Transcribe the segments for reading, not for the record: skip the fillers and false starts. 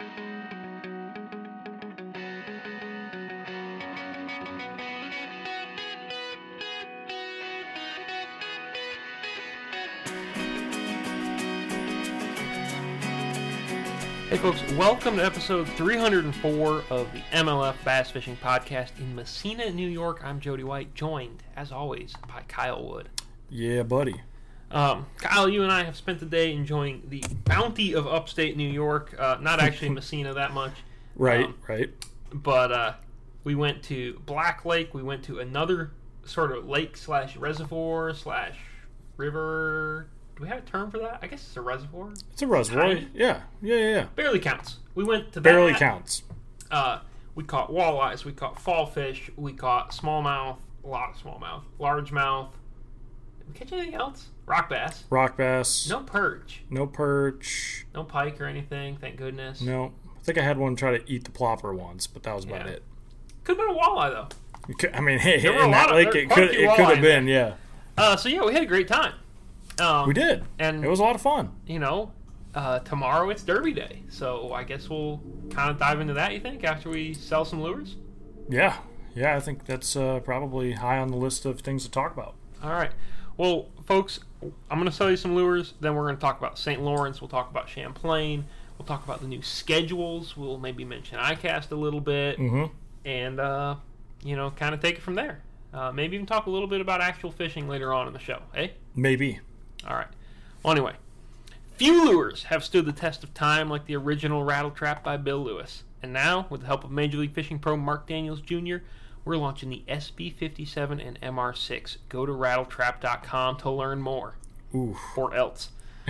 Hey folks, welcome to episode 304 of the MLF Bass Fishing Podcast in Messina, New York. I'm Jody White, joined, as always, by Kyle Wood. Yeah, buddy. Kyle, you and I have spent the day enjoying the bounty of upstate New York. Not actually Messina that much. Right. But we went to Black Lake. We went to another sort of lake slash reservoir slash river. Do we have a term for that? I guess it's a reservoir. It's a reservoir. Yeah. Barely counts. We went to that. Barely counts. We caught walleyes. We caught fall fish. We caught smallmouth. A lot of smallmouth. Largemouth. Did we catch anything else? Rock bass. Rock bass. No perch. No perch. No pike or anything, thank goodness. No. I think I had one try to eat the plopper once, but that was about it. Could have been a walleye, though. I mean, hey, in that lake, it could have been, yeah. So, yeah, we had a great time. We did. And it was a lot of fun. You know, tomorrow it's Derby Day, so I guess we'll kind of dive into that, you think, after we sell some lures? Yeah, I think that's probably high on the list of things to talk about. All right. Well, folks, I'm going to sell you some lures, then we're going to talk about St. Lawrence, we'll talk about Champlain, we'll talk about the new schedules, we'll maybe mention ICAST a little bit, and, kind of take it from there. Maybe even talk a little bit about actual fishing later on in the show, eh? Maybe. All right. Well, anyway, few lures have stood the test of time like the original Rattle Trap by Bill Lewis. And now, with the help of Major League Fishing pro Mark Daniels Jr., we're launching the SB57 and MR6. Go to rattletrap.com to learn more. Ooh. Or else.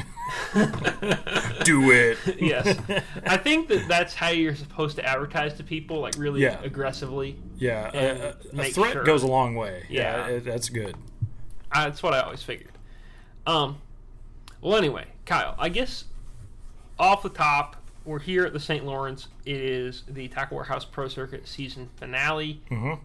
Do it. Yes. I think that's how you're supposed to advertise to people, like really aggressively. Yeah. A threat goes a long way. Yeah, that's good. That's what I always figured. Well, anyway, Kyle, I guess off the top, we're here at the St. Lawrence. It is the Tackle Warehouse Pro Circuit season finale.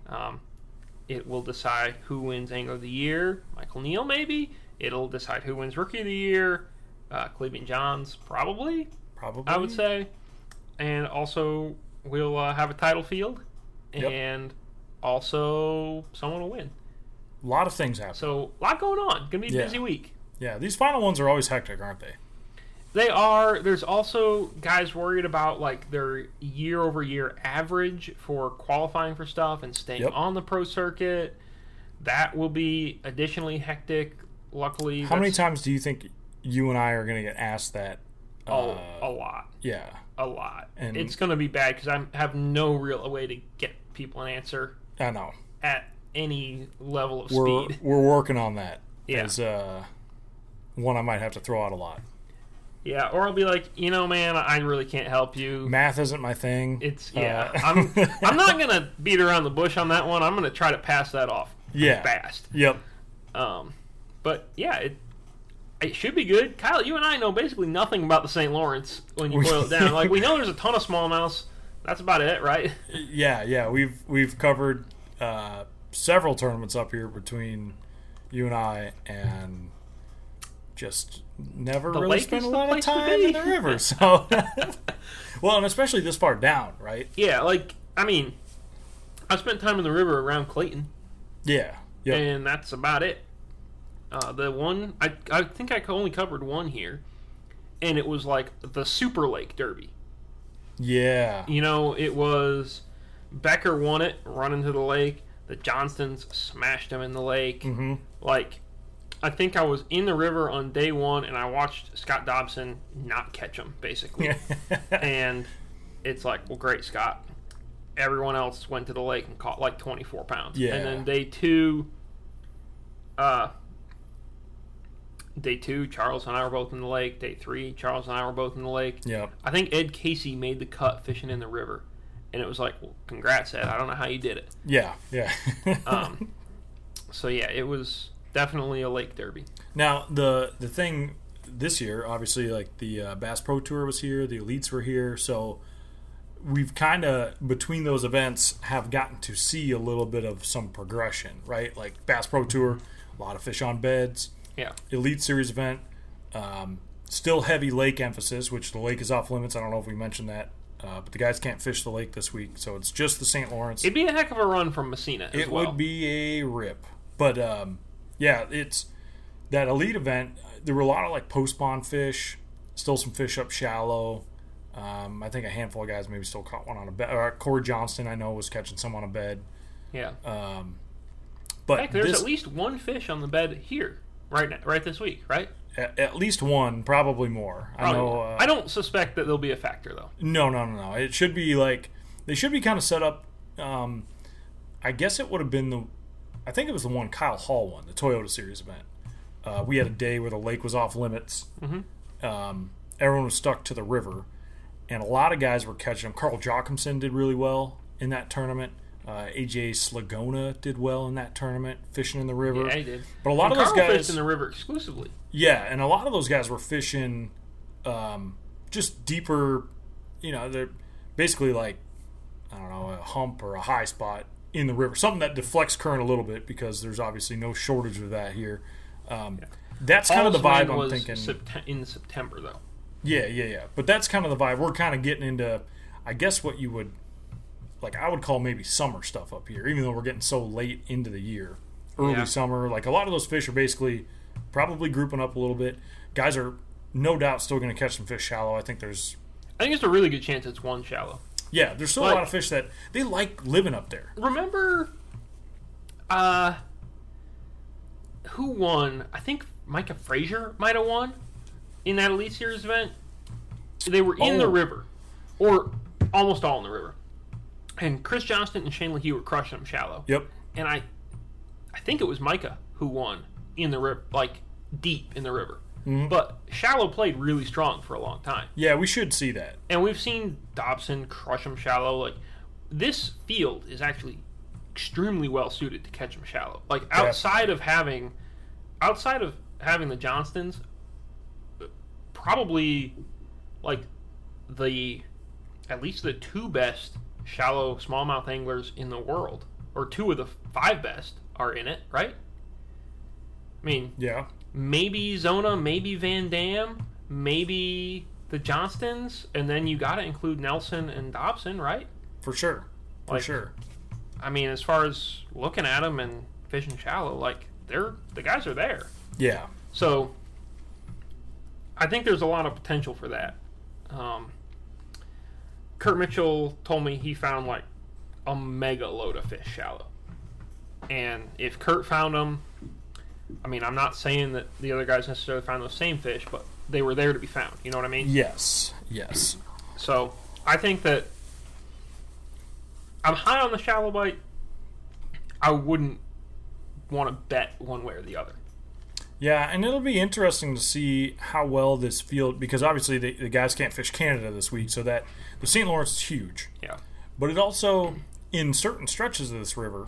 It will decide who wins Angler of the Year. Michael Neal, maybe. It'll decide who wins Rookie of the Year. Cleveland Johns, probably, I would say. And also, we'll have a title field. And also, someone will win. A lot of things happen. So, a lot going on. Going to be a busy week. Yeah, these final ones are always hectic, aren't they? They are. There's also guys worried about like their year-over-year average for qualifying for stuff and staying on the pro circuit. That will be additionally hectic. Luckily, how many times do you think you and I are going to get asked that? A lot. Yeah, a lot. And it's going to be bad because I have no real way to get people an answer. I know at any level of speed. We're working on that. Yeah. As one I might have to throw out a lot. Yeah, or I'll be like, man, I really can't help you. Math isn't my thing. I'm not gonna beat around the bush on that one. I'm gonna try to pass that off. Fast. Yep. But yeah, it should be good. Kyle, you and I know basically nothing about the St. Lawrence when you boil it down. Like we know there's a ton of smallmouths. That's about it, right? Yeah. We've covered several tournaments up here between you and I, and just never really spent a lot of time in the river. So, well, and especially this far down, right? Yeah, I spent time in the river around Clayton. Yeah. And that's about it. The one, I think I only covered one here, and it was like the Super Lake Derby. Yeah. It was Becker won it, run into the lake. The Johnstons smashed him in the lake. I think I was in the river on day one, and I watched Scott Dobson not catch him, basically. And it's like, well, great, Scott. Everyone else went to the lake and caught like 24 pounds. Yeah. And then day two, Charles and I were both in the lake. Day three, Charles and I were both in the lake. Yep. I think Ed Casey made the cut fishing in the river. And it was like, well, congrats, Ed. I don't know how you did it. Yeah. So, yeah, it was definitely a lake derby. Now, the thing this year, obviously, like the Bass Pro Tour was here, the Elites were here, so we've kind of, between those events, have gotten to see a little bit of some progression, right? Like Bass Pro Tour, a lot of fish on beds. Yeah. Elite Series event, still heavy lake emphasis, which the lake is off limits. I don't know if we mentioned that but the guys can't fish the lake this week, so it's just the St. Lawrence. It'd be a heck of a run from Messina as well. It would be a rip. But, yeah, it's that elite event. There were a lot of, like, post-spawn fish, still some fish up shallow. I think a handful of guys maybe still caught one on a bed. Corey Johnston, I know, was catching some on a bed. Yeah. But heck, there's at least one fish on the bed here right this week, right? At least one, probably more. I know. I don't suspect that there'll be a factor, though. No. It should be like they should be kind of set up. I guess it would have been I think it was the one Kyle Hall won, the Toyota Series event. We had a day where the lake was off limits. Mm-hmm. Everyone was stuck to the river, and a lot of guys were catching them. Carl Jochimson did really well in that tournament. AJ Slagona did well in that tournament, fishing in the river. Yeah, he did. But a lot of those guys fished in the river exclusively. Yeah, and a lot of those guys were fishing just deeper. You know, they're basically like, I don't know, a hump or a high spot in the river, something that deflects current a little bit because there's obviously no shortage of that here. That's kind of the vibe I'm thinking. In September, though. Yeah. But that's kind of the vibe. We're kind of getting into, I guess, what you would. Like, I would call maybe summer stuff up here, even though we're getting so late into the year. Early summer. Like, a lot of those fish are basically probably grouping up a little bit. Guys are no doubt still going to catch some fish shallow. I think there's a really good chance it's one shallow. Yeah, there's still a lot of fish that they like living up there. Remember who won? I think Micah Frazier might have won in that Elite Series event. They were in the river, or almost all in the river. And Chris Johnston and Shane LaHue were crushing them shallow. Yep. And I think it was Micah who won in the river, like deep in the river. Mm-hmm. But shallow played really strong for a long time. Yeah, we should see that. And we've seen Dobson crush them shallow. Like, this field is actually extremely well suited to catch them shallow. Like, outside of having the Johnstons, probably like at least the two best shallow smallmouth anglers in the world, or two of the 5 best, are in it, right? I mean, yeah, maybe Zona, maybe Van Dam, maybe the Johnstons, and then you got to include Nelson and Dobson, right? For sure. I mean, as far as looking at them and fishing shallow, like, the guys are there. Yeah. So I think there's a lot of potential for that. Kurt Mitchell told me he found like a mega load of fish shallow. And if Kurt found them, I mean, I'm not saying that the other guys necessarily found those same fish, but they were there to be found. You know what I mean? Yes. So I think that I'm high on the shallow bite. I wouldn't want to bet one way or the other. Yeah, and it'll be interesting to see how well this field, because obviously the guys can't fish Canada this week, so that the St. Lawrence is huge. Yeah. But it also, in certain stretches of this river,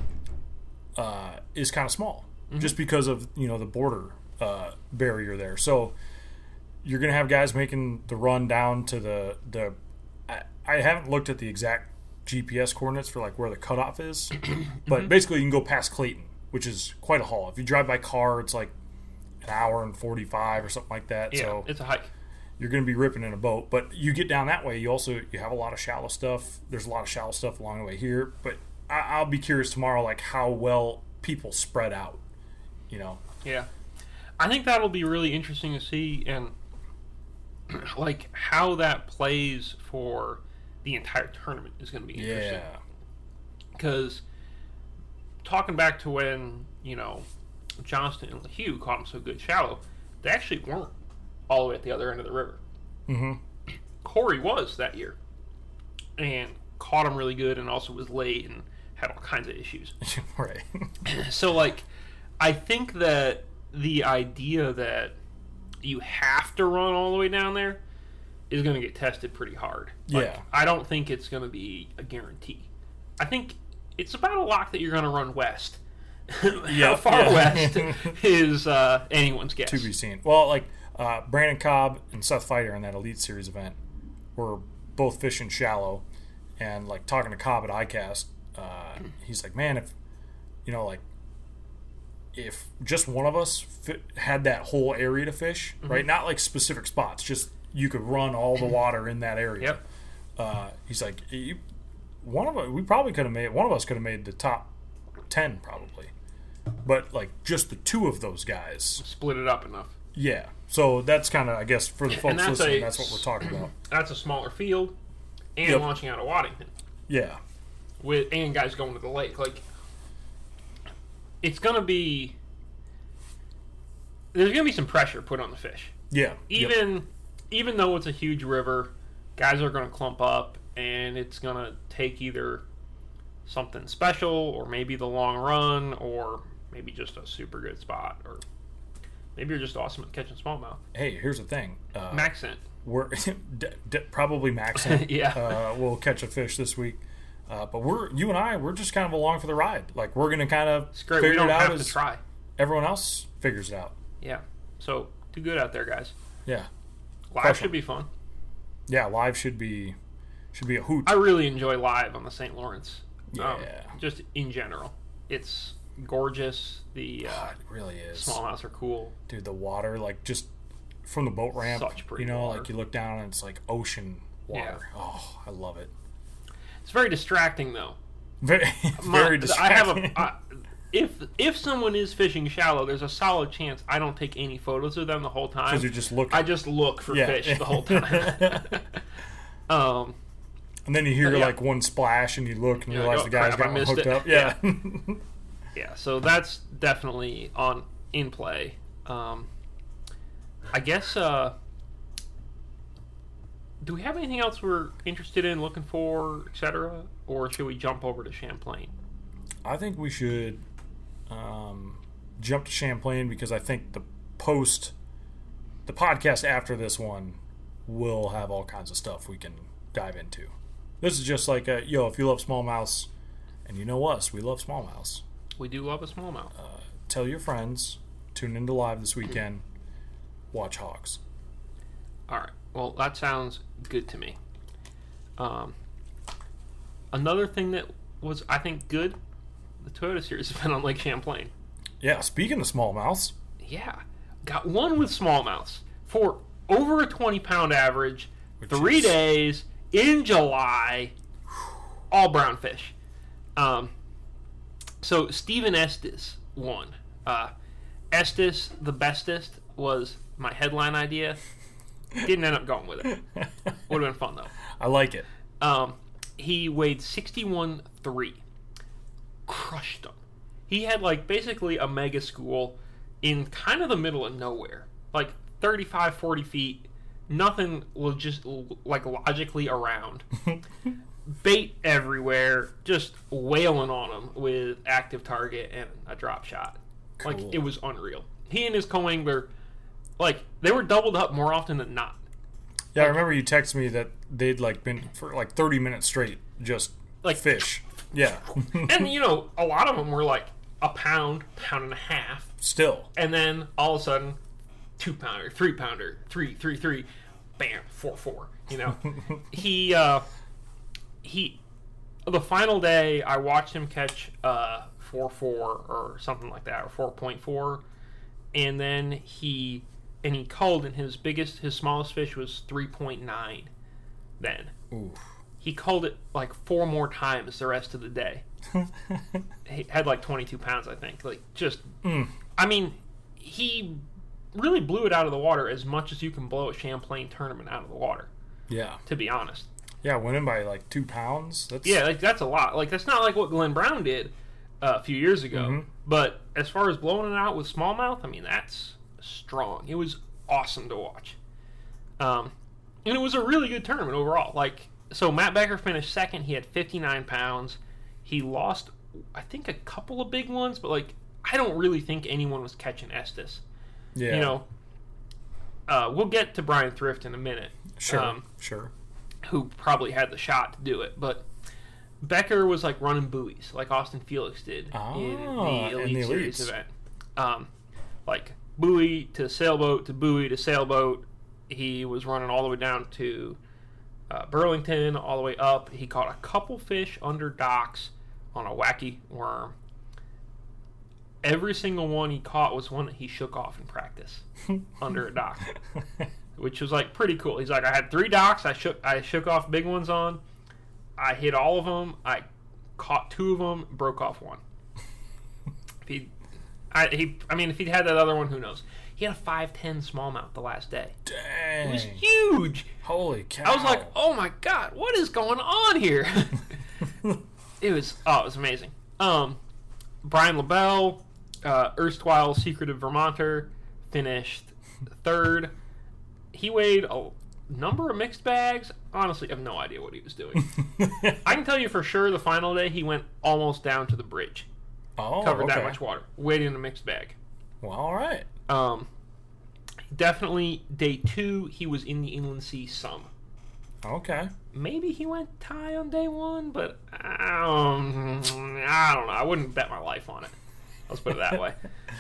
is kind of small, just because of the border barrier there. So you're going to have guys making the run down to the I haven't looked at the exact GPS coordinates for like where the cutoff is, but basically you can go past Clayton, which is quite a haul. If you drive by car, it's like an hour and 45 or something like that. Yeah, so it's a hike. You're going to be ripping in a boat, but you get down that way, you have a lot of shallow stuff. There's a lot of shallow stuff along the way here, but I'll be curious tomorrow, like how well people spread out. Yeah, I think that'll be really interesting to see, and like how that plays for the entire tournament is going to be interesting. Yeah, because talking back to when Johnston and LaHue caught them so good shallow, they actually weren't all the way at the other end of the river. Mm-hmm. Corey was that year, and caught him really good, and also was late and had all kinds of issues. Right. So, like, I think that the idea that you have to run all the way down there is going to get tested pretty hard. Yeah. I don't think it's going to be a guarantee. I think it's about a lock that you're going to run west. How far west is anyone's guess. To be seen. Well, like, Brandon Cobb and Seth Fighter in that Elite Series event were both fishing shallow, and like talking to Cobb at ICAST, he's like, man, if just one of us had that whole area to fish, right? Not like specific spots, just you could run all the water in that area. He's like, one of us could have made the top 10 probably, but like just the two of those guys split it up enough. Yeah, so that's kind of, I guess, for the folks listening, that's what we're talking about. That's a smaller field, and launching out of Waddington. Yeah, and guys going to the lake. Like, it's gonna be. There's gonna be some pressure put on the fish. Yeah. Even though it's a huge river, guys are gonna clump up, and it's gonna take either something special, or maybe the long run, or maybe just a super good spot, or maybe you're just awesome at catching smallmouth. Hey, here's the thing. Maxent. We're probably Maxent. Yeah. We'll catch a fish this week. But you and I, we're just kind of along for the ride. Like, we're going to kind of figure it out as try. Everyone else figures it out. Yeah. So, do good out there, guys. Yeah. Live should be fun. Yeah, live should be a hoot. I really enjoy live on the St. Lawrence. Yeah. Just in general. It's gorgeous. It really is. Smallmouths are cool. Dude, the water, like, just from the boat ramp, such pretty water. Like, you look down and it's like ocean water. Yeah. Oh, I love it. It's very distracting, though. Very distracting. If someone is fishing shallow, there's a solid chance I don't take any photos of them the whole time. Because you're just looking. I just look for fish the whole time. And then you hear like one splash, and you look and you realize the guy's got one hooked up. Yeah. Yeah. So that's definitely in play. I guess. Do we have anything else we're interested in, looking for, etc., or should we jump over to Champlain? I think we should jump to Champlain, because I think the podcast after this one will have all kinds of stuff we can dive into. This is just like if you love smallmouths, and you know us, we love smallmouths. We do love a smallmouth. Tell your friends, tune into live this weekend, watch hogs. All right. Well, that sounds good to me. Another thing that was, I think, good, the Toyota Series event on Lake Champlain. Yeah, speaking of smallmouths. Yeah. Got one with smallmouths for over a 20-pound average, 3 days, in July, all brown fish. So, Stephen Estes won. Estes, the bestest, was my headline idea. Didn't end up going with it. Would have been fun, though. I like it. He weighed 61.3. Crushed him. He had, like, basically a mega school in kind of the middle of nowhere. Like, 35, 40 feet. Nothing just, like, logically around. Bait everywhere. Just wailing on him with active target and a drop shot. Cool. Like, it was unreal. He and his co-angler, like, they were doubled up more often than not. Yeah, I remember you texted me that they'd, like, been for, like, 30 minutes straight just, like, fish. Yeah. And, a lot of them were, like, a pound and a half. Still. And then, all of a sudden, 2-pounder, 3-pounder, 3, bam, 4. He, the final day, I watched him catch 4.4 or something like that, or 4.4. And then he culled, and his smallest fish was 3.9 then. Oof. He culled it like 4 more times the rest of the day. He had like 22 pounds, I think. Like, just, I mean, he really blew it out of the water as much as you can blow a Champlain tournament out of the water. Yeah. To be honest. Yeah, went in by like 2 pounds. That's a lot. Like, that's not like what Glenn Brown did a few years ago. Mm-hmm. But as far as blowing it out with smallmouth, I mean, that's strong. It was awesome to watch. And it was a really good tournament overall. Like, so Matt Becker finished second. He had 59 pounds. He lost, I think, a couple of big ones, but, like, I don't really think anyone was catching Estes. Yeah. We'll get to Brian Thrift in a minute. Sure. Who probably had the shot to do it, but Becker was like running buoys, like Austin Felix did in the Elite Series event. Like buoy to sailboat to buoy to sailboat. He was running all the way down to Burlington, all the way up. He caught a couple fish under docks on a wacky worm. Every single one he caught was one that he shook off in practice under a dock. which was like pretty cool. He's like, I had 3 docks. I shook off big ones on. I hit all of them. I caught 2 of them. Broke off 1. If he'd had that other one, who knows? He had a 5'10" smallmouth the last day. Dang. It was huge. Holy cow. I was like, oh my God, what is going on here? It was amazing. Brian LaBelle, erstwhile secretive Vermonter, finished 3rd. He weighed a number of mixed bags. Honestly, I have no idea what he was doing. I can tell you for sure the final day he went almost down to the bridge. Covered that much water. Weighed in a mixed bag. Well, all right. Definitely day 2, he was in the inland sea some. Okay. Maybe he went tie on day 1, but I don't know. I wouldn't bet my life on it. Let's put it that way.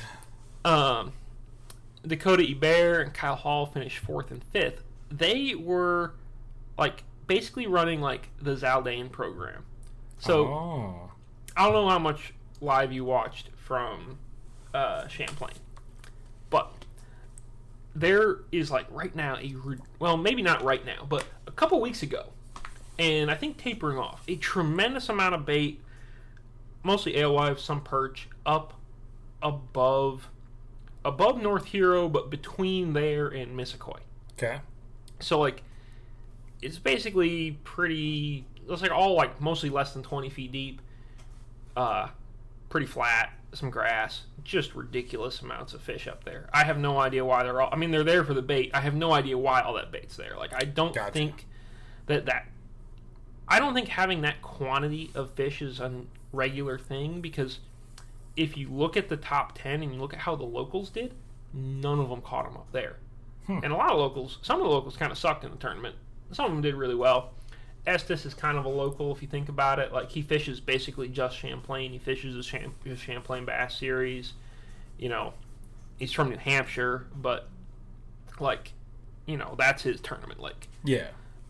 Dakota Ebert and Kyle Hall finished 4th and 5th. They were like basically running like the Zaldane program. So I don't know how much live you watched from Champlain, but there is like right now maybe not right now, but a couple weeks ago, and I think tapering off, a tremendous amount of bait, mostly alewives, some perch, up above North Hero, but between there and Missisquoi. Okay. So like it's basically pretty, it's like all like mostly less than 20 feet deep, pretty flat, some grass, just ridiculous amounts of fish up there. I have no idea why they're there for the bait. I have no idea why all that bait's there. Like I don't think I don't think having that quantity of fish is a regular thing, because if you look at the top 10 and you look at how the locals did, none of them caught them up there. And some of the locals kind of sucked in the tournament. Some of them did really well. Estes is kind of a local if you think about it. Like, he fishes basically just Champlain. He fishes the Champlain Bass Series. You know, he's from New Hampshire, but like, you know, that's his tournament. Like, yeah.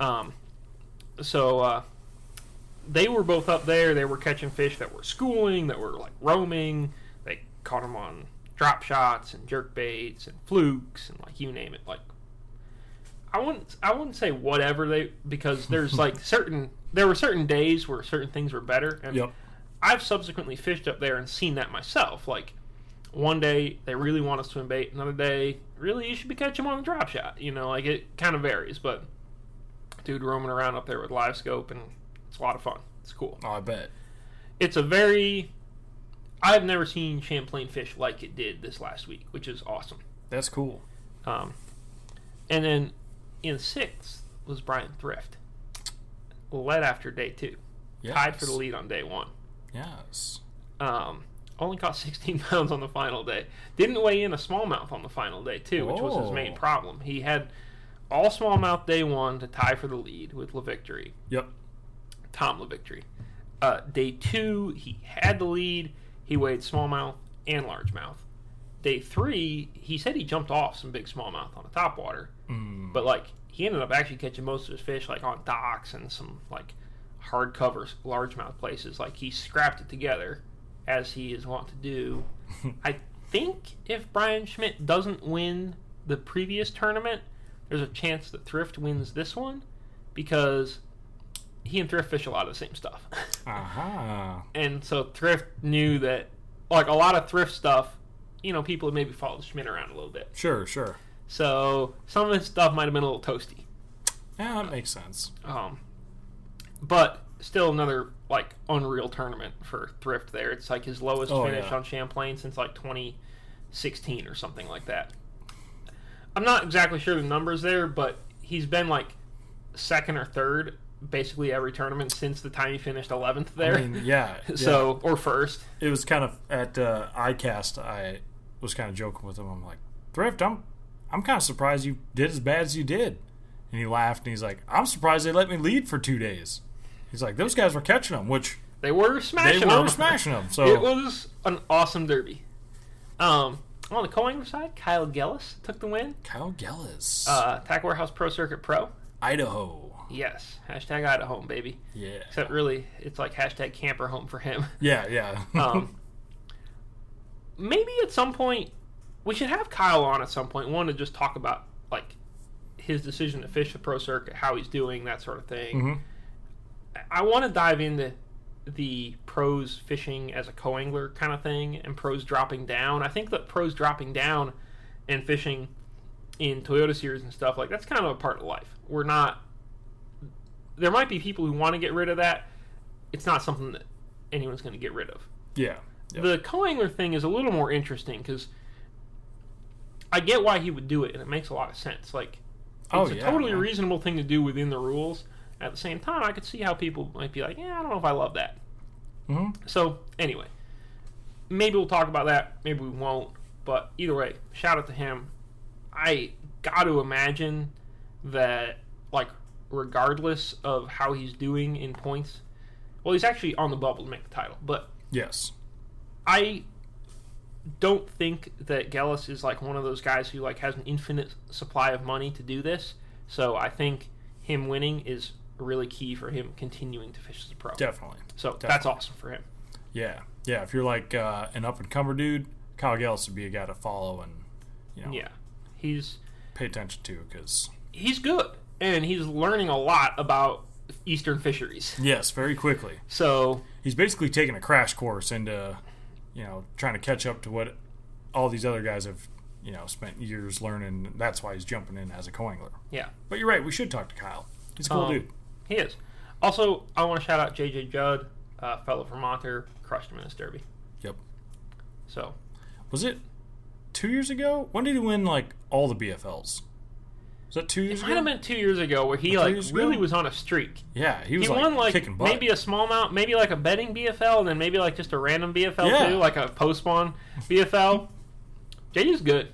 So they were both up there. They were catching fish that were schooling, that were like roaming. They caught them on drop shots and jerk baits and flukes and like you name it. Like, I wouldn't say whatever because there's like there were certain days where certain things were better, and I've subsequently fished up there and seen that myself. Like, one day they really want to swim bait, another day really you should be catching them on the drop shot. You know, like it kind of varies, but dude roaming around up there with live scope, and it's a lot of fun. It's cool. Oh, I bet. It's I've never seen Champlain fish like it did this last week, which is awesome. That's cool. And then in 6th was Brian Thrift. Led after day 2. Yes. Tied for the lead on day 1. Yes. Only caught 16 pounds on the final day. Didn't weigh in a smallmouth on the final day, too, which was his main problem. He had all smallmouth day 1 to tie for the lead with LaVictory. Yep. Tom LaVictory. Day 2, he had the lead. He weighed smallmouth and largemouth. Day 3, he said he jumped off some big smallmouth on the topwater. But, like, he ended up actually catching most of his fish, like, on docks and some, like, hardcover largemouth places. Like, he scrapped it together, as he is wont to do. I think if Brian Schmidt doesn't win the previous tournament, there's a chance that Thrift wins this one, because he and Thrift fish a lot of the same stuff. And so Thrift knew that, like, a lot of Thrift stuff, you know, people had maybe followed Schmidt around a little bit. Sure. So some of his stuff might have been a little toasty. Yeah, that makes sense. But still another, like, unreal tournament for Thrift there. It's like his lowest finish on Champlain since, like, 2016 or something like that. I'm not exactly sure the numbers there, but he's been, like, 2nd or 3rd basically every tournament since the time he finished 11th there. I mean, yeah. So, or 1st. It was kind of at ICAST, I was kind of joking with him. I'm like, Thrift, I'm kind of surprised you did as bad as you did. And he laughed, and he's like, I'm surprised they let me lead for 2 days. He's like, those guys were catching them, which they were smashing them. So it was an awesome derby. On the co-angler side, Kyle Gellis took the win. Kyle Gellis. Tackle Warehouse Pro Circuit Pro. Idaho. Yes. Hashtag Idaho, baby. Yeah. Except really, it's like hashtag camper home for him. Yeah. Maybe at some point, we should have Kyle on at some point. One, to just talk about, like, his decision to fish the pro circuit, how he's doing, that sort of thing. Mm-hmm. I want to dive into the pros fishing as a co-angler kind of thing and pros dropping down. I think that pros dropping down and fishing in Toyota Series and stuff, like, that's kind of a part of life. We're not... There might be people who want to get rid of that. It's not something that anyone's going to get rid of. Yeah. Yep. The co-angler thing is a little more interesting because I get why he would do it, and it makes a lot of sense. Like, it's a totally reasonable thing to do within the rules. At the same time, I could see how people might be like, yeah, I don't know if I love that. Mm-hmm. So, anyway, maybe we'll talk about that. Maybe we won't. But either way, shout out to him. I got to imagine that, like, regardless of how he's doing in points, well, he's actually on the bubble to make the title. But yes, I don't think that Gelis is like one of those guys who like has an infinite supply of money to do this. So I think him winning is really key for him continuing to fish as a pro. Definitely. So that's awesome for him. Yeah. Yeah. If you're like an up and comer dude, Kyle Gelis would be a guy to follow and, yeah, he's pay attention to because he's good and he's learning a lot about Eastern fisheries. Yes, very quickly. So he's basically taking a crash course into, trying to catch up to what all these other guys have, spent years learning. That's why he's jumping in as a co-angler. Yeah. But you're right. We should talk to Kyle. He's a cool dude. He is. Also, I want to shout out JJ Judd, fellow Vermonter, crushed him in this derby. Yep. So. Was it 2 years ago? When did he win, like, all the BFLs? Was that 2 years ago? It might have been 2 years ago where he, like, really was on a streak. Yeah, he was, won, like, kicking butt. Maybe a small amount, maybe, like, a betting BFL, and then maybe, like, just a random BFL, too, like a post-spawn BFL. JJ's good.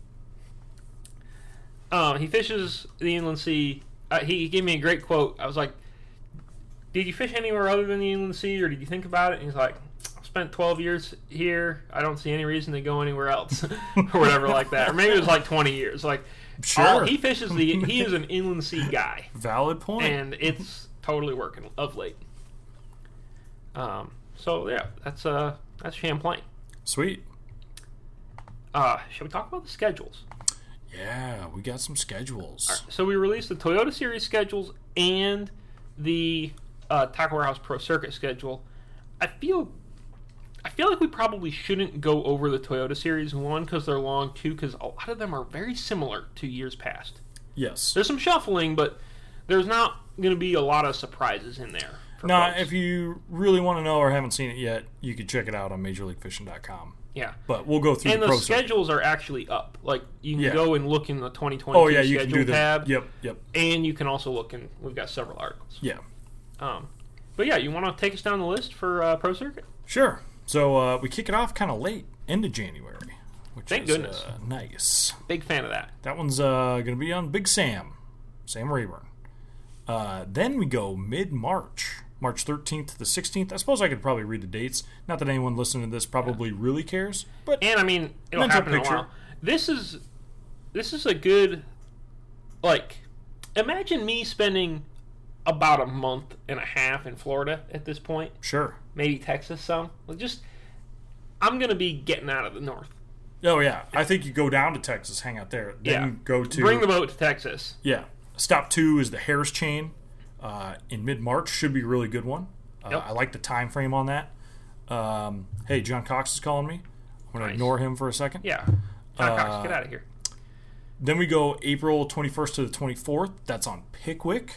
He fishes the Inland Sea. He gave me a great quote. I was like, did you fish anywhere other than the Inland Sea, or did you think about it? And he's like, I've spent 12 years here. I don't see any reason to go anywhere else, or whatever like that. Or maybe it was like 20 years. Like, sure. He fishes he is an Inland Sea guy. Valid point. And it's totally working of late. So, yeah, that's Champlain. Sweet. Shall we talk about the schedules? Yeah, we got some schedules. Right, so we released the Toyota Series schedules and the Tackle Warehouse Pro Circuit schedule. I feel like we probably shouldn't go over the Toyota Series, one, because they're long, two, because a lot of them are very similar to years past. Yes. There's some shuffling, but there's not going to be a lot of surprises in there. Now, if you really want to know or haven't seen it yet, you can check it out on MajorLeagueFishing.com. Yeah. But we'll go through and the pro schedules are actually up. Like, you can go and look in the 2022 you schedule can do tab. Yep. And you can also look in, we've got several articles. Yeah. But yeah, you want to take us down the list for Pro Circuit? Sure. So we kick it off kind of late, into January, which Thank is goodness. Nice. Big fan of that. That one's going to be on Big Sam Rayburn. Then we go mid-March, March 13th to the 16th. I suppose I could probably read the dates. Not that anyone listening to this probably really cares, but and I mean it'll happen in a while. This is a good, like, imagine me spending about a month and a half in Florida at this point. Sure. Maybe Texas some. I'm gonna be getting out of the north. Oh yeah, I think you go down to Texas, hang out there, then go to bring the boat to Texas. Yeah. Stop 2 is the Harris Chain. In mid-March should be a really good one. Yep. I like the time frame on that. Hey, John Cox is calling me. I'm going to ignore him for a second. Yeah. John Cox, get out of here. Then we go April 21st to the 24th. That's on Pickwick.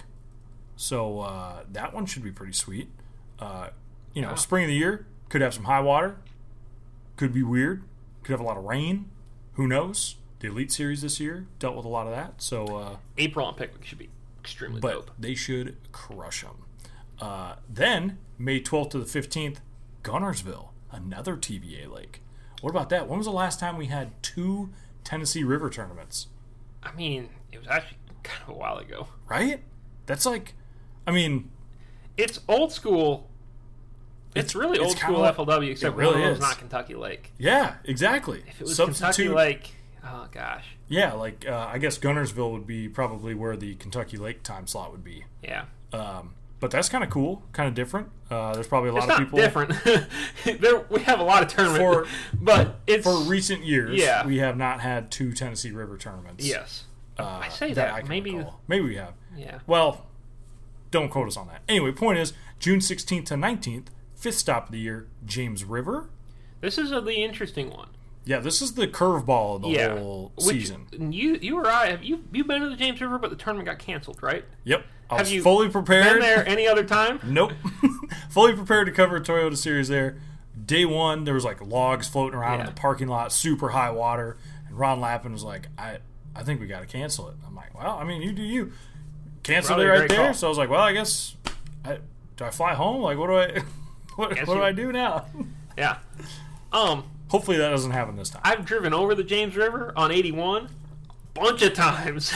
So that one should be pretty sweet. Spring of the year, could have some high water. Could be weird. Could have a lot of rain. Who knows? The Elite Series this year dealt with a lot of that. So April on Pickwick should be extremely dope. They should crush them. Then, May 12th to the 15th, Gunnersville, another TVA lake. What about that? When was the last time we had 2 Tennessee River tournaments? I mean, it was actually kind of a while ago. Right? That's like, I mean... It's old school. It's really old school FLW, except really one of those not Kentucky Lake. Yeah, exactly. If it was Kentucky Lake... Oh, gosh. Yeah, like, I guess Gunnersville would be probably where the Kentucky Lake time slot would be. Yeah. But that's kind of cool, kind of different. There's probably a lot of people... It's not different. We have a lot of tournaments. But it's... For recent years, we have not had 2 Tennessee River tournaments. Yes. I say that that. I can Maybe. recall. Maybe we have. Yeah. Well, don't quote us on that. Anyway, point is, June 16th to 19th, fifth stop of the year, James River. This is the interesting one. Yeah, this is the curveball of the whole season. You or I, have you been to the James River, but the tournament got canceled, right? Yep. I was you fully prepared. Been there any other time? Nope. Fully prepared to cover a Toyota Series there. Day one, there was like logs floating around in the parking lot, super high water. And Ron Lappin was like, I think we got to cancel it. I'm like, well, I mean, you do you. Canceled it right there. Call. So I was like, well, I guess, do I fly home? Like, what do I do now? Yeah. Hopefully that doesn't happen this time. I've driven over the James River on 81 a bunch of times.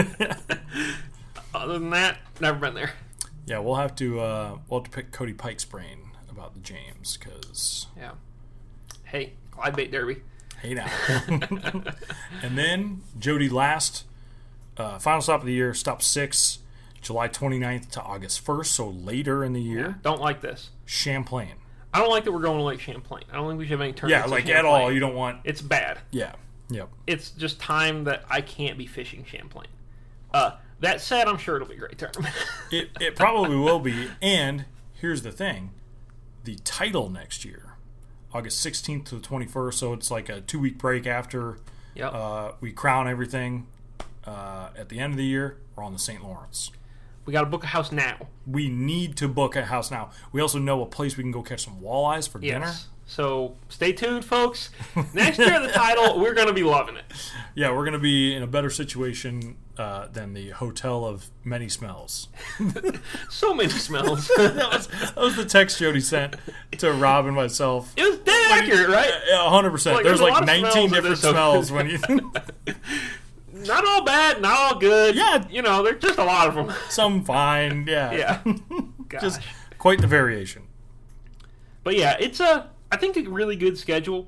Other than that, never been there. Yeah, we'll have to pick Cody Pike's brain about the James, because... Yeah. Hey, Glide Bait Derby. Hey now. And then, Jody last, final stop of the year, stop 6, July 29th to August 1st, so later in the year. Yeah, don't like this. Champlain. I don't like that we're going to Lake Champlain. I don't think we should have any tournaments. Yeah, like at all. You don't want... It's bad. Yeah. Yep. It's just time that I can't be fishing Champlain. That said, I'm sure it'll be a great tournament. It probably will be. And here's the thing. The title next year, August 16th to the 21st, so it's like a 2-week break after we crown everything at the end of the year. We're on the St. Lawrence. We got to book a house now. We need to book a house now. We also know a place we can go catch some walleyes for dinner. So stay tuned, folks. Next year, the title, we're going to be loving it. Yeah, we're going to be in a better situation than the Hotel of Many Smells. So many smells. that was the text Jody sent to Rob and myself. It was dead accurate, right? Yeah, 100%. There's like 19 different smells when you... Not all bad, not all good. Yeah. You know, there's just a lot of them. Some fine, yeah. Yeah. Just quite the variation. But yeah, it's I think a really good schedule.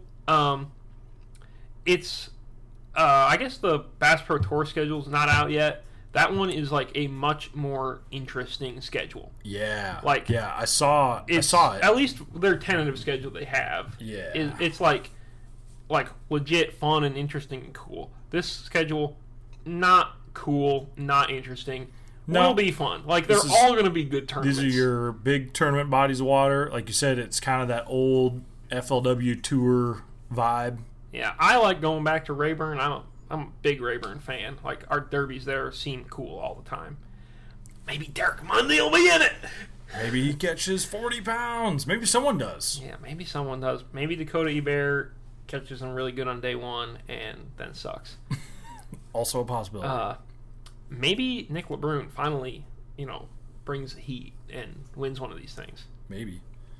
It's I guess the Bass Pro Tour schedule's not out yet. That one is like a much more interesting schedule. Yeah. Like, yeah, I saw it. At least their tentative schedule they have. Yeah. It's like legit fun and interesting and cool. This schedule, not cool, not interesting. No, will be fun. Like, they're all going to be good tournaments. These are your big tournament bodies of water. Like you said, it's kind of that old FLW tour vibe. Yeah, I like going back to Rayburn. I'm a big Rayburn fan. Like, our derbies there seem cool all the time. Maybe Derek Mundy will be in it. Maybe he catches 40 pounds. Maybe someone does. Yeah, maybe someone does. Maybe Dakota Ebert catches them really good on day one and then sucks. Also a possibility. Maybe Nick LeBrun finally, brings the heat and wins one of these things. Maybe.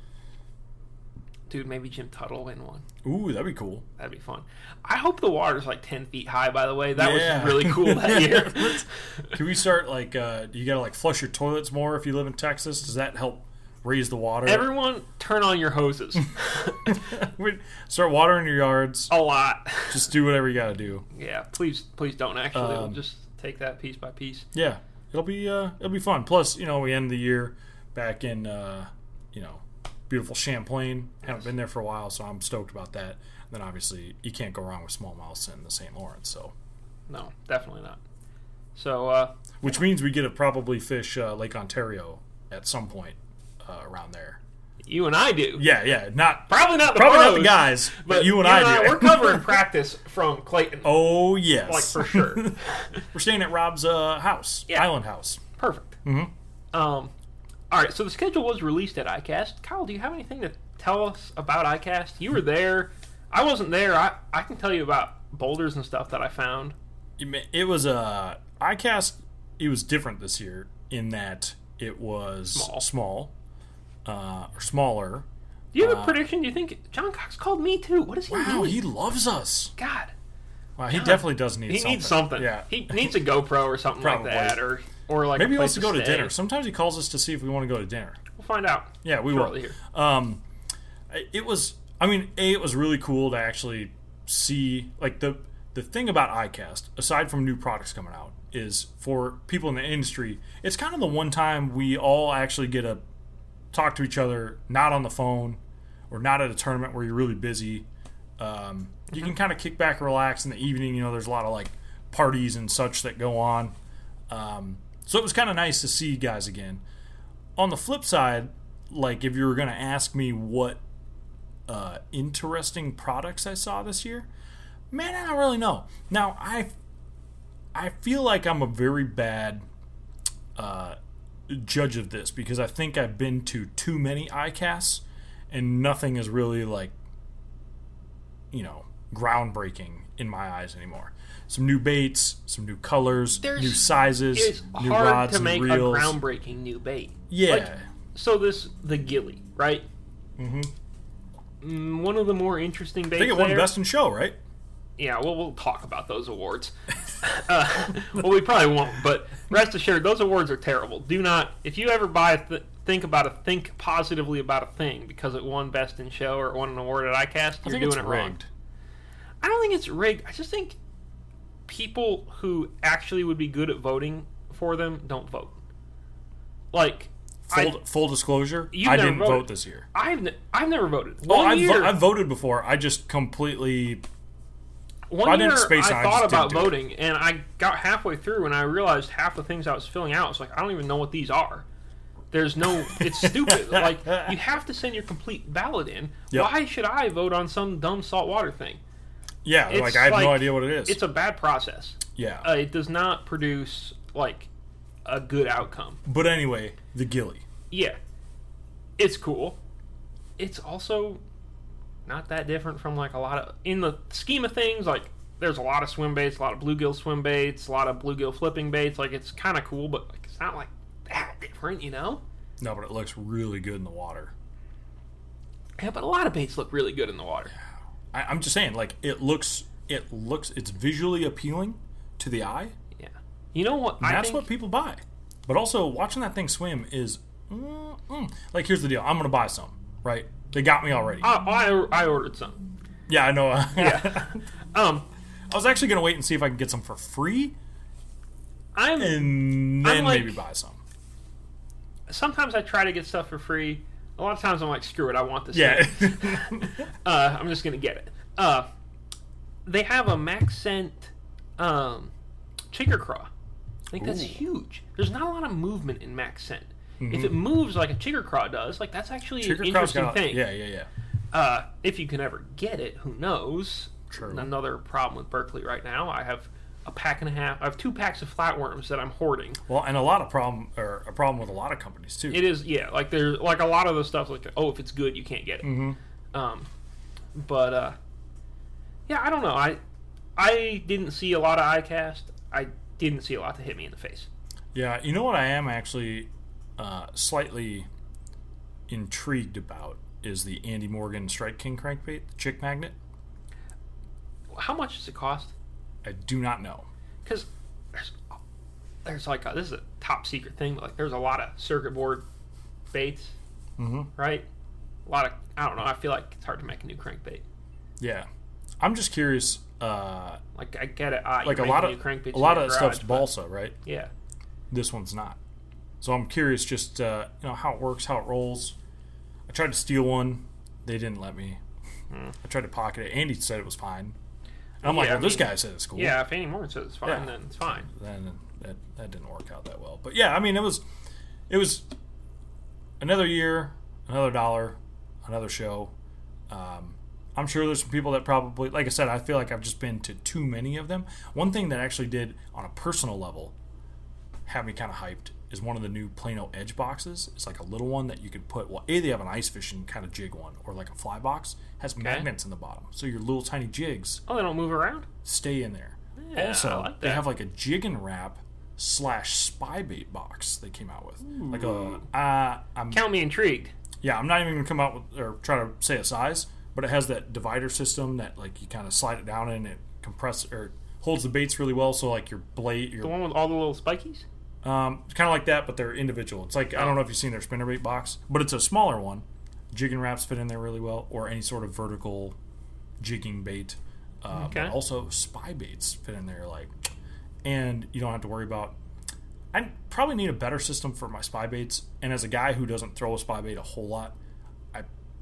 Dude, maybe Jim Tuttle will win one. Ooh, that'd be cool. That'd be fun. I hope the water's like 10 feet high, by the way. That was really cool that year. Can we start, you gotta, flush your toilets more if you live in Texas? Does that help raise the water? Everyone, turn on your hoses. Start watering your yards. A lot. Just do whatever you gotta do. Yeah, please don't actually. We'll just take that piece by piece. Yeah, it'll be fun. Plus, we end the year back in, beautiful Champlain. Haven't been there for a while, so I'm stoked about that. And then obviously you can't go wrong with smallmouths in the St. Lawrence. So no, definitely not. So which means we get to probably fish Lake Ontario at some point around there. You and I do. Yeah. Probably not the guys, but you and I do. We're covering practice from Clayton. Oh yes, for sure. We're staying at Rob's house, Island House. Perfect. Mm-hmm. All right, so the schedule was released at ICAST. Kyle, do you have anything to tell us about ICAST? You were there. I wasn't there. I can tell you about boulders and stuff that I found. It was ICAST. It was different this year in that it was small or smaller. Do you have a prediction? Do you think John Cox called me too? What does he need? Wow, he loves us. God. Wow, he definitely does need something. He needs something. Yeah. He needs a GoPro or something like that, or like maybe he wants to go to dinner. Sometimes he calls us to see if we want to go to dinner. We'll find out. Yeah, we will. Here. It was. It was really cool to actually see the thing about ICAST. Aside from new products coming out, is for people in the industry. It's kind of the one time we all actually get to talk to each other, not on the phone or not at a tournament where you're really busy. You can kind of kick back and relax in the evening. There's a lot of parties and such that go on. So it was kind of nice to see guys again. On the flip side, like if you were going to ask me what interesting products I saw this year, man, I don't really know. Now, I feel like I'm a very bad judge of this because I think I've been to too many iCasts and nothing is really like, groundbreaking in my eyes anymore. Some new baits, some new colors, new sizes, it's new hard rods to and make reels. a groundbreaking new bait. Yeah. So the Gilly, right? Mm-hmm. One of the more interesting baits. I think it won Best in Show, right? Yeah, well, we'll talk about those awards. Well, we probably won't, but rest assured, those awards are terrible. Do not, if you ever think positively about a thing because it won Best in Show or won an award at ICAST, you're doing it wrong. I don't think it's rigged. I just think people who actually would be good at voting for them don't vote. Like, full disclosure, I didn't vote this year. I've never voted. I've voted before. I just completely. One year, I thought about voting, and I got halfway through, and I realized half the things I was filling out. It's like, I don't even know what these are. It's stupid. Like, you have to send your complete ballot in. Yep. Why should I vote on some dumb saltwater thing? Yeah, I have no idea what it is. It's a bad process. Yeah. It does not produce, a good outcome. But anyway, the Gilly. Yeah. It's cool. It's also not that different from, a lot of... In the scheme of things, there's a lot of swim baits, a lot of bluegill swim baits, a lot of bluegill flipping baits. It's kind of cool, but it's not, that different, No, but it looks really good in the water. Yeah, but a lot of baits look really good in the water. I'm just saying, it's visually appealing to the eye. Yeah. You know what? That's what people buy. But also, watching that thing swim is... here's the deal. I'm going to buy some, right? They got me already. I ordered some. Yeah, I know. Yeah. I was actually going to wait and see if I could get some for free. And then maybe buy some. Sometimes I try to get stuff for free. A lot of times I'm like, screw it, I want this. Yeah. I'm just going to get it. They have a Maxcent Chigger Craw. I think that's huge. There's not a lot of movement in Maxcent. Mm-hmm. If it moves like a Chigger Craw does, that's actually an interesting thing. Yeah. If you can ever get it, who knows? True. Another problem with Berkley right now, I have a pack and a half. I have 2 packs of flatworms that I'm hoarding. Well, and a problem with a lot of companies too. It is, yeah. There's a lot of the stuff if it's good, you can't get it. Mm-hmm. Yeah, I don't know. I didn't see a lot of iCast. I didn't see a lot to hit me in the face. Yeah, you know what I am actually slightly intrigued about is the Andy Morgan Strike King crankbait, the Chick Magnet. How much does it cost? I do not know. Because there's this is a top secret thing, but there's a lot of circuit board baits, right? A lot of, I don't know, I feel like it's hard to make a new crankbait. Yeah. I'm just curious. I get it. A lot of stuff's balsa, right? Yeah. This one's not. So I'm curious just how it works, how it rolls. I tried to steal one. They didn't let me. I tried to pocket it. Andy said it was fine. And I'm this guy said it's cool. Yeah, if Andy Morgan says it's fine, then it's fine. Then that didn't work out that well. But yeah, I mean, it was another year, another dollar, another show. I'm sure there's some people that probably, like I said, I feel like I've just been to too many of them. One thing that actually did, on a personal level, have me kind of hyped is one of the new Plano Edge boxes. It's like a little one that you can put, they have an ice fishing kind of jig one, or like a fly box, has magnets in the bottom. So your little tiny jigs... Oh, they don't move around? Stay in there. Yeah, also, they have a jig and wrap / spy bait box they came out with. Ooh. Count me intrigued. Yeah, I'm not even going to come out with, or try to say a size, but it has that divider system that you kind of slide it down and it compresses, or holds the baits really well, so your blade... The one with all the little spikies? Kind of like that, but they're individual. It's I don't know if you've seen their spinnerbait box, but it's a smaller one. Jig and wraps fit in there really well, or any sort of vertical jigging bait. But also spy baits fit in there, and you don't have to worry about... I probably need a better system for my spy baits, and as a guy who doesn't throw a spy bait a whole lot,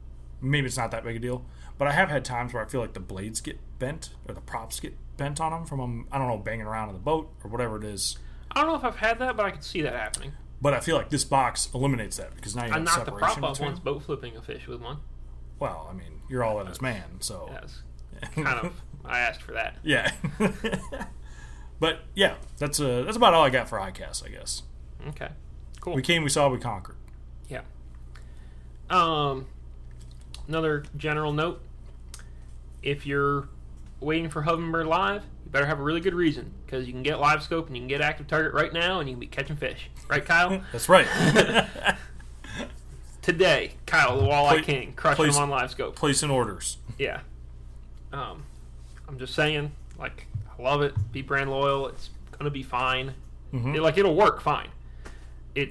maybe it's not that big a deal. But I have had times where I feel like the blades get bent or the props get bent on them from them, I don't know, banging around on the boat or whatever it is. I don't know if I've had that, but I could see that happening. But I feel like this box eliminates that because now you have I knocked the separation prop off between. once boat flipping a fish with one. Well, I mean, you're all in his man, so. Yes. Kind of. I asked for that. Yeah. But, yeah, that's about all I got for ICAST, I guess. Okay. Cool. We came, we saw, we conquered. Yeah. Another general note. If you're waiting for Hovenbird Live, you better have a really good reason, because you can get Live Scope and you can get Active Target right now and you can be catching fish. Right, Kyle? That's right. Today, Kyle, the Walleye King, crushing them on Live Scope. Placing orders. Yeah. I'm just saying, like, I love it. Be brand loyal. It's going to be fine. Mm-hmm. It'll work fine. You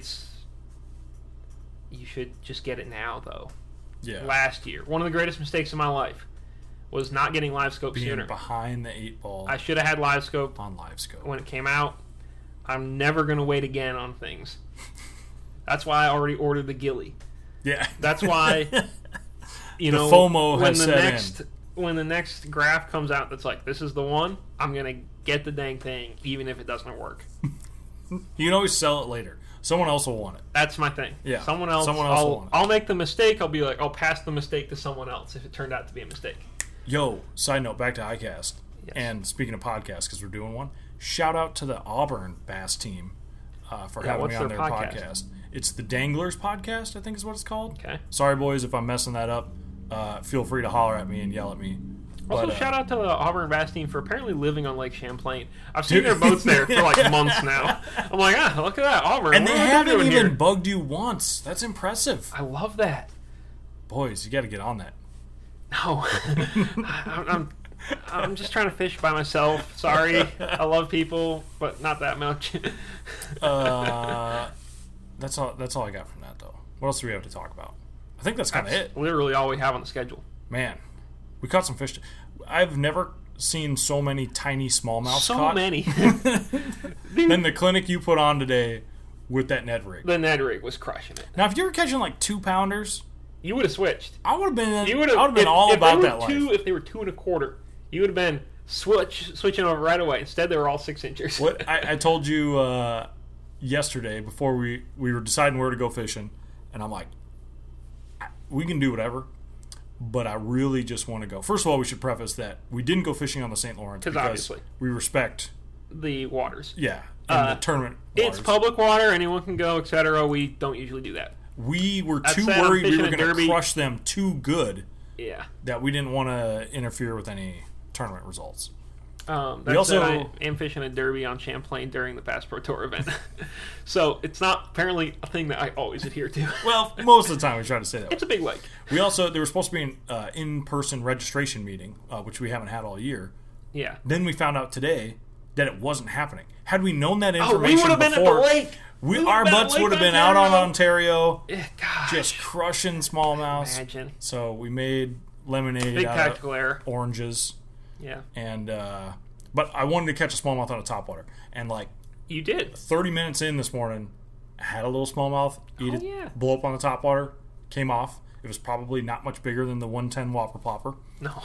should just get it now, though. Yeah. Last year, one of the greatest mistakes of my life was not getting Live Scope Being sooner. behind the 8-ball. I should have had Live Scope on Live Scope when it came out. I'm never going to wait again on things. That's why I already ordered the Gilly. Yeah. That's why, the FOMO has set in. When the next graph comes out that's like, this is the one, I'm going to get the dang thing, even if it doesn't work. You can always sell it later. Someone else will want it. That's my thing. Yeah. Someone else will want it. I'll make the mistake. I'll be like, I'll pass the mistake to someone else if it turned out to be a mistake. Yo, side note, back to ICAST. Yes. And speaking of podcasts, because we're doing one, shout out to the Auburn Bass team for having me on their podcast. It's the Danglers Podcast, I think is what it's called. Okay. Sorry, boys, if I'm messing that up. Feel free to holler at me and yell at me. Also, shout out to the Auburn Bass team for apparently living on Lake Champlain. I've seen their boats there for like months now. I'm like, look at that, Auburn. And they haven't even bugged you once. That's impressive. I love that. Boys, you got to get on that. No. I'm just trying to fish by myself. Sorry. I love people, but not that much. That's all I got from that, though. What else do we have to talk about? I think that's kind of it. Literally all we have on the schedule. Man, we caught some fish. I've never seen so many tiny smallmouths caught. So many. Then the clinic you put on today with that Ned rig. The Ned rig was crushing it. Now, if you were catching like 2-pounders, you would have switched. I would have been. I would have been all about that life. If they were 2 1/4, you would have been switching over right away. Instead, they were all 6 inches. What I told you yesterday before we were deciding where to go fishing, and I'm like, we can do whatever, but I really just want to go. First of all, we should preface that we didn't go fishing on the St. Lawrence because obviously we respect the waters. Yeah, and the tournament waters. It's public water, anyone can go, etc. We don't usually do that. We were too worried we were going to crush them too good. Yeah, that we didn't want to interfere with any tournament results. I am fishing a derby on Champlain during the Bass Pro Tour event. So it's not apparently a thing that I always adhere to. Well, most of the time we try to say that. It's a big lake. There was supposed to be an in-person registration meeting, which we haven't had all year. Yeah. Then we found out today that it wasn't happening. Had we known that information we would have been at the lake. Our butts would have been out on Ontario, gosh, just crushing smallmouths. Imagine. So we made lemonade big out tactical error. Oranges. Yeah. And but I wanted to catch a smallmouth on a topwater, and like you did. 30 minutes in this morning, I had a little smallmouth blow up on the topwater, came off. It was probably not much bigger than the 110 Whopper Plopper. No.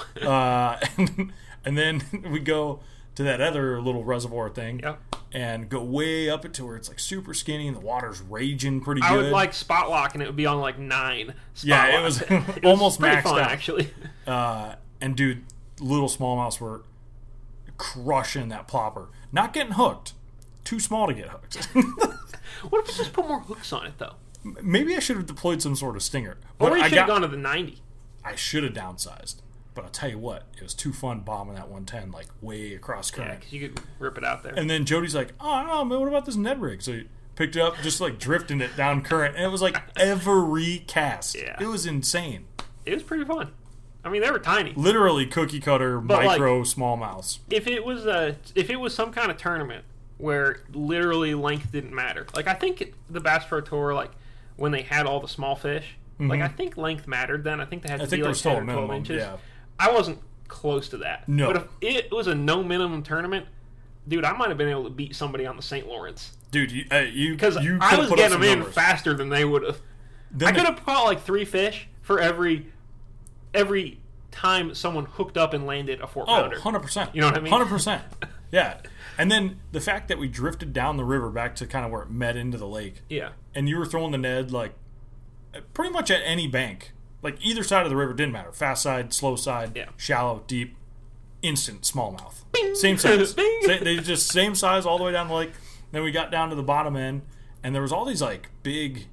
And then we go to that other little reservoir thing, and go way up it to where it's like super skinny and the water's raging pretty good. I would like spot lock and it would be on like 9. It was almost maxed fun, out actually. And dude, little smallmouths were crushing that plopper. Not getting hooked. Too small to get hooked. What if we just put more hooks on it though? Maybe I should have deployed some sort of stinger. Or you should have gone to the 90. I should have downsized. But I'll tell you what, it was too fun bombing that 110 like way across current. Yeah, because you could rip it out there. And then Jody's like, oh, I don't know, man, what about this Ned rig? So he picked it up, just like drifting it down current. And it was like every cast. Yeah. It was insane. It was pretty fun. I mean, they were tiny. Literally cookie cutter, micro smallmouths. If it was some kind of tournament where literally length didn't matter. Like, I think the Bass Pro Tour, like, when they had all the small fish, like, I think length mattered then. I think they had to be like 10 or 12 inches. Yeah. I wasn't close to that. No. But if it was a no minimum tournament, dude, I might have been able to beat somebody on the St. Lawrence. Dude, because I was getting them in faster than they would have. I could have caught like 3 fish for every every time someone hooked up and landed a 4-pounder. 100%. You know what I mean? 100%. Yeah. And then the fact that we drifted down the river back to kind of where it met into the lake. Yeah. And you were throwing the Ned like pretty much at any bank. Like either side of the river didn't matter. Fast side, slow side, Yeah. shallow, deep, instant smallmouth. Bing. Same size. Bing. They just same size all the way down the lake. Then we got down to the bottom end, and there was all these like big.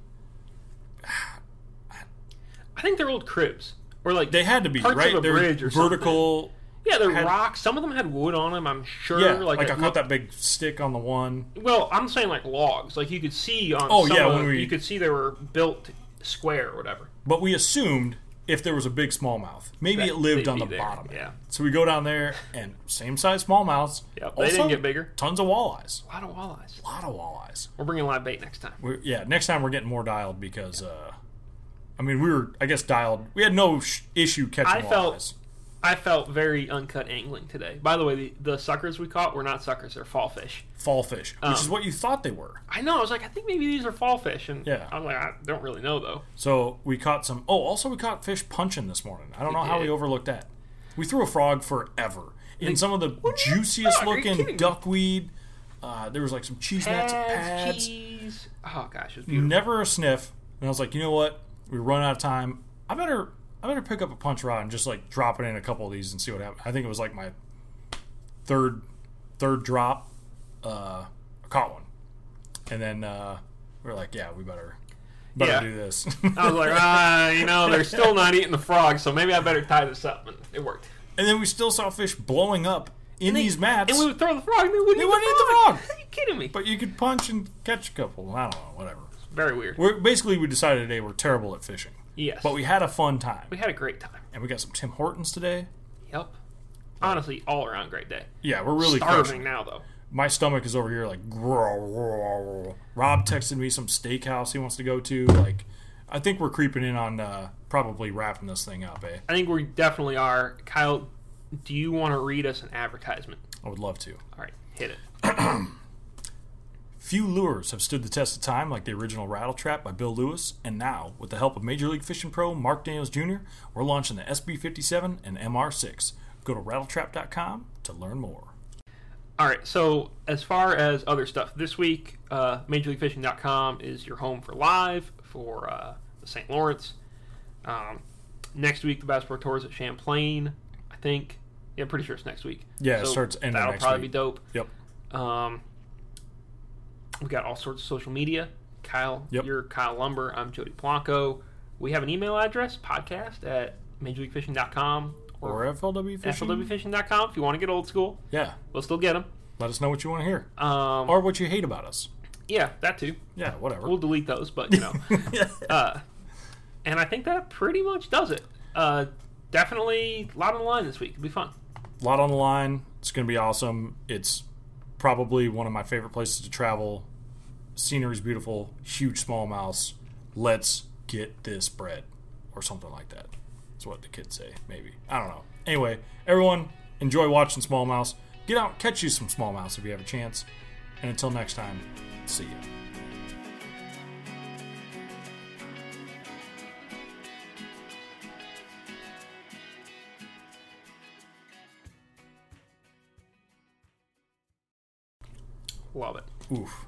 I think they're old cribs. Or like They had to be parts right. of a They're bridge or vertical. something. Yeah, they're had- rocks. Some of them had wood on them, I'm sure. Yeah, like I it caught looked- that big stick on the one. Well, I'm saying like logs. Like you could see on Oh, some yeah, of when them, we- you could see they were built square or whatever. But we assumed if there was a big smallmouth, maybe That it lived they'd on be the there, bottom. yeah. So we go down there, and same size smallmouths. Yep, they didn't get bigger. Tons of walleyes. A lot of walleyes. A lot of walleyes. We're bringing live bait next time. Next time we're getting more dialed because, we were, I guess, dialed. We had no issue catching walleyes. I felt very uncut angling today. By the way, the suckers we caught were not suckers; they're fall fish. Fall fish, which is what you thought they were. I know. I was like, I think maybe these are fall fish, and Yeah. I was like, I don't really know though. So we caught some. Oh, also we caught fish punching this morning. I don't know how we did. overlooked that. We threw a frog forever in some of the What do you juiciest frog? Are you kidding looking me? duckweed. There was like some cheese nets and Pads, pads. cheese. Oh gosh, it was beautiful. Never a sniff. And I was like, you know what? We run out of time. I better pick up a punch rod and just like drop it in a couple of these and see what happens. I think it was like my third drop. I caught one, and then we were like, yeah, we better Yeah. do this. I was like, they're still not eating the frog, so maybe I better tie this up, and it worked. And then we still saw fish blowing up in these mats. And we would throw the frog, and they wouldn't They eat wouldn't eat the the frog. frog. Are you kidding me? But you could punch and catch a couple. I don't know, whatever. Very weird. We decided today we're terrible at fishing. Yes. But we had a fun time. We had a great time. And we got some Tim Hortons today. Yep. Honestly, all around great day. Yeah, we're really Starving crushing it. now, though. My stomach is over here like Rob texted me some steakhouse he wants to go to. Like, I think we're creeping in on probably wrapping this thing up, eh? I think we definitely are. Kyle, do you want to read us an advertisement? I would love to. All right, hit it. Few lures have stood the test of time like the original Rattle Trap by Bill Lewis, and now, with the help of Major League Fishing Pro Mark Daniels Jr., we're launching the SB57 and MR6. Go to rattletrap.com to learn more. All right, so as far as other stuff, this week, MajorLeagueFishing.com is your home for live for the St. Lawrence. Next week, the Bass Pro Tour is at Champlain, I think. Yeah, I'm pretty sure it's next week. Yeah, it starts end of that'll next probably week. be dope. Yep. We got all sorts of social media. Kyle, Yep. you're Kyle Lumber. I'm Jody Polanco. We have an email address, podcast at MajorLeagueFishing.com Or FLW Fishing. FLWFishing.com if you want to get old school. Yeah. We'll still get them. Let us know what you want to hear. Um, Or what you hate about us. yeah, that too. Yeah, whatever. We'll delete those, but and I think that pretty much does it. Definitely a lot on the line this week. It'll be fun. A lot on the line. It's going to be awesome. It's probably one of my favorite places to travel. Scenery's beautiful. Huge smallmouths. Let's get this bread. Or something like that. That's what the kids say, maybe. I don't know. Anyway, everyone, enjoy watching smallmouths. Get out and catch you some smallmouths if you have a chance. And until next time, see ya. Love it. Oof.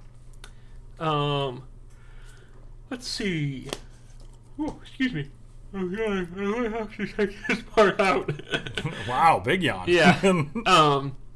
Let's see. Oh, excuse me. Oh, God, I might have to take this part out. Wow, big yawn. Yeah.